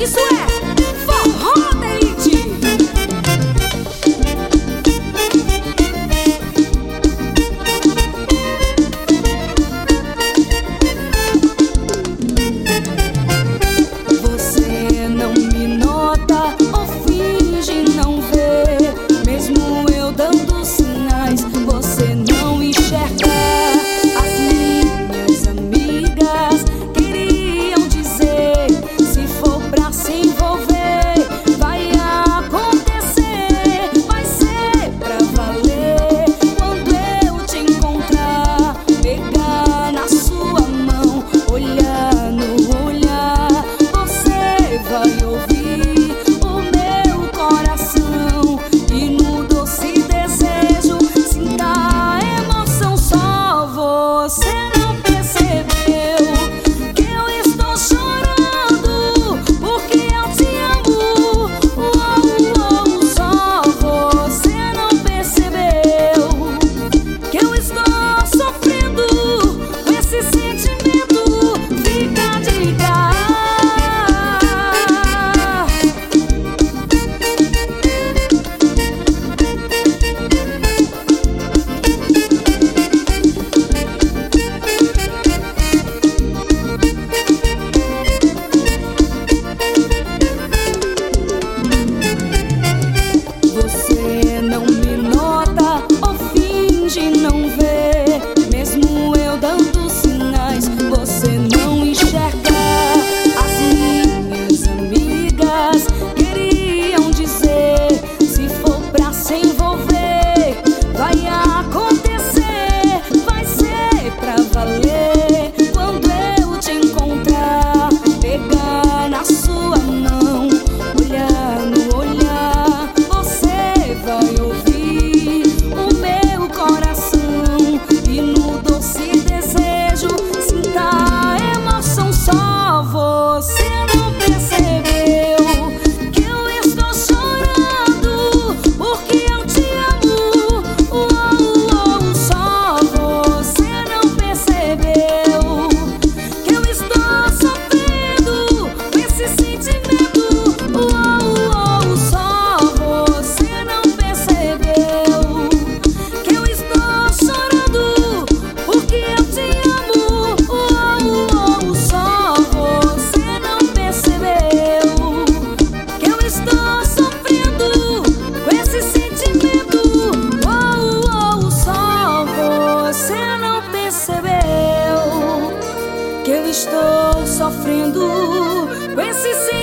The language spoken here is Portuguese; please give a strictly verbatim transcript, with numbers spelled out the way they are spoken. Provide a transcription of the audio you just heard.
Isso é Forró da Elite. Você não me nota ou finge não ver, mesmo eu dando sinais, você não enxerga. As minhas amigas queriam dizer, se for pra se envolver, vai acontecer, vai ser pra valer. Quando eu te encontrar, pegar na sua mão, olhar no olhar, você vai ouvir o meu coração, e no doce desejo sinta a emoção. Só você não percebeu que eu estou chorando, porque eu te amo. Oh, oh, só você não percebeu que eu estou sofrendo com esse sentimento. Fica de cara. Você não me nota ou finge não ver, mesmo eu dando sinais, você não enxerga. As minhas amigas queriam dizer, se for pra se envolver, vai acontecer, vai ser pra valer. Quando eu te encontrar, pegar na sua mão, olhar no olhar, você vai ouvir o meu coração, e no doce desejo sinta a emoção. Só você não percebeu que eu estou chorando, porque eu te amo. Oh, oh, só você não percebeu que eu estou sofrendo com esse sentimento. Oh, oh, só você não percebeu que eu estou chorando, porque eu te amo. Oh, oh, só você não percebeu que eu estou sofrendo com esse sentimento. Oh, oh, só você não percebeu que eu estou sofrendo com esse sentimento.